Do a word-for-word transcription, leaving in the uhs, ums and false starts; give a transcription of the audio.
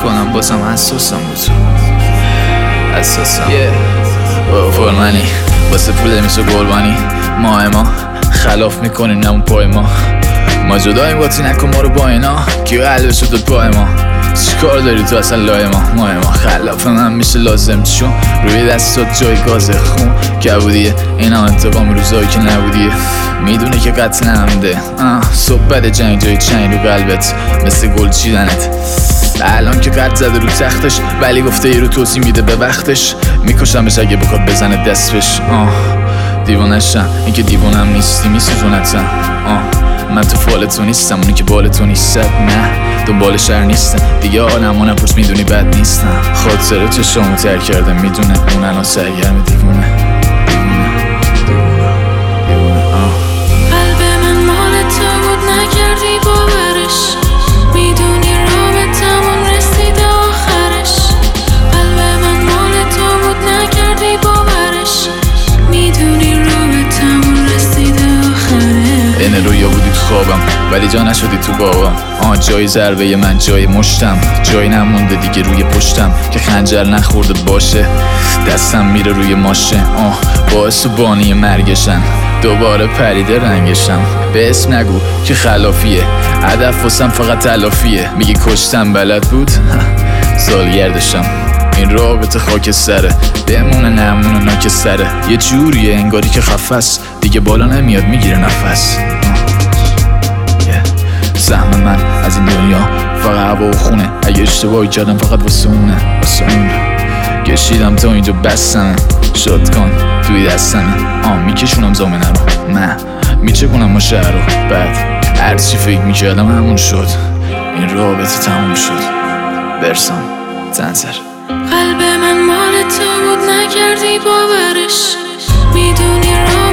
کنم بازم حساسم بود تو حساسم فرمانی واسه پول میسو قربانی ماه ما خلاف میکنیم نمون پای ما ما جداییم قاطی نکن ما رو با اینا که قلبش رو داد پای ما چیکار داری تو اصلا لای ما ماه ما خلاف من میشه لازم چون روی دستات جای گاز خون کبودیه این هم انتقام روزایی که نبودیه میدونی که قتل نمده صحبت جنگ جای چنگ رو قلبت مثل گل چیدنت الان که قد زده رو تختش ولی گفته ای رو توضیح میده به وقتش میکشمش اگه بخواد بزنه دستش آه دیوانشم این که دیوانم نیستی میسوزونتم آه من تو فال تو نیستم اونی که بال تو نیست نه دنبال شهر نیستم دیگه آلمو نپرس میدونی بد نیستم خاطره تو شامو تر کرده میدونه اون الان سرگرم دیوونه اینه رویا بودی تو خوابم ولی جا نشدی تو گاوم آه جای ضربه من جای مشتم جای نمونده دیگه روی پشتم که خنجر نخورده باشه دستم میره روی ماشه آه باعث و بانی مرگشن دوباره پریده رنگشم به اسم نگو که خلافیه هدف واسم فقط تلافیه میگی کشتم بلد بود سالگردشم این رابطه خاک سره بمونه نمونه ناک سره یه جوریه انگاری که خفست دیگه بالا نمیاد میگیره نفس سهم من از این دنیا فقط هوا و خونه اگه اشتباهی کردم فقط واسه اونه واسه اون کشیدم تا اینجا بستمه شد کن توی دستمه آه میکشونم زامنه رو نه میچکونم ما شهر رو بعد هرچی فکر میکردم همون شد این رابطه تموم شد برسان تنظر قلب من مال تو بود نکردی باورش میدونی را